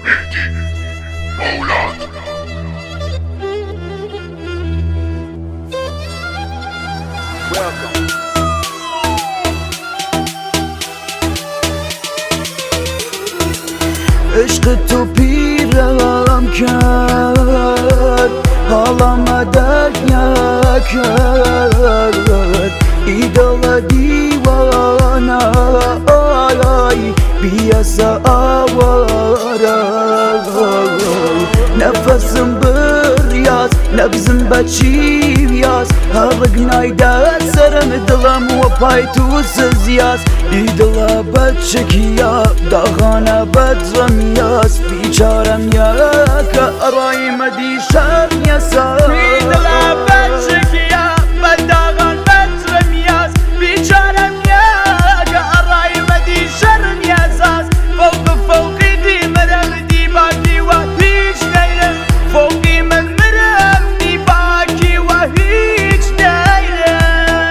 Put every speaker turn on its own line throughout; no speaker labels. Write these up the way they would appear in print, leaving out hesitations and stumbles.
مولات.
عشق تو پیرم کرد، حالم دریا کرد، ایدل دیوانه آی بیاسا آواره، نفسم بریاز نبزم بچیویاز، هرگ نایده سرم دلم و پای تو سزیاز، ایدل بچکیا داغانه بدرمیاز، بیچارم یا که ارای مدی شرم یاسا، ایدل بچکیا بداغان بدرمیاز، بیچارم یا که ارای مدی شرم یاساز، فوقی دی مرم دی باکی و هیچ نیرم، فوقی من مرم دی باکی و هیچ نیرم،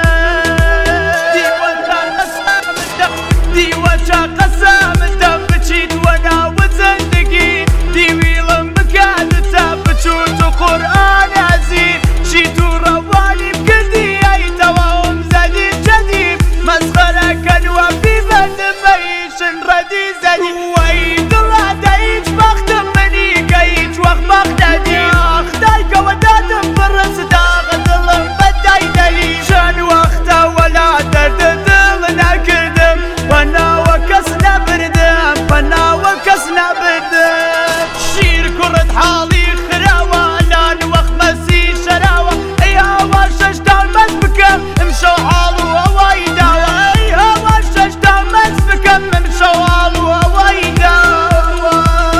دیوانه قسم دم بچید و ناو زندگی، دیویلم بکادتا بچوت و قرآن عزیز، چی تو روانی بکردی ای توام زدی جدید، مسخره کن و بی بندمیشن ردی زدی، و ای دلا دایچ بختم منی که هیچ وقت بخت ندی، خدای که ودادم برس داغ دلم بدای دلی، شن وقتا ولا درد دل نکردم، فنا و کس نبردم، فنا و کس نبردم، شیر کرد حالی خراوه لان وقت مسی شراوه، ای هوا شش دامت بکم امشو حالو هوای داوه، ای هوا شش دامت بکم امشو حالو هوای داوه،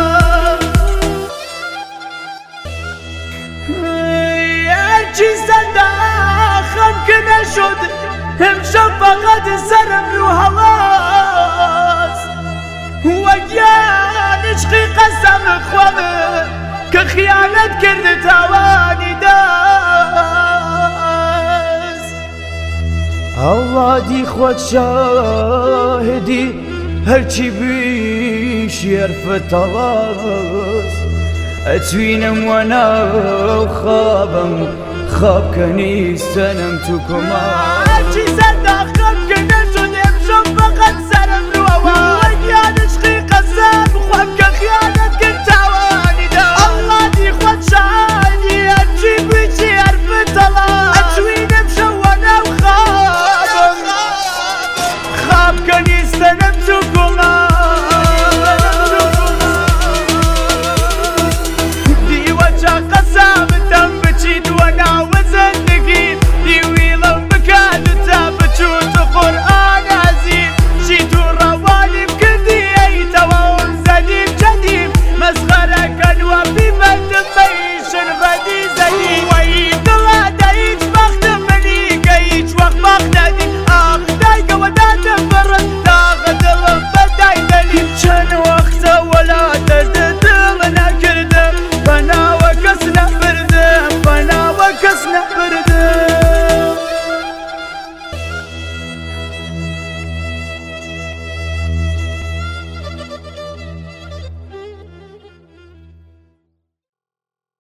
هرچی زنده خم که نشد امشو فقط سرم رو هواست، وگیان عشقی قسم خوامه که خیانت کرده توانی دست، الله دی خود شاهدی هرچی بیش یرفت تلاست، اتوینم و ناو خوابم خواب کنی سنم تو کما،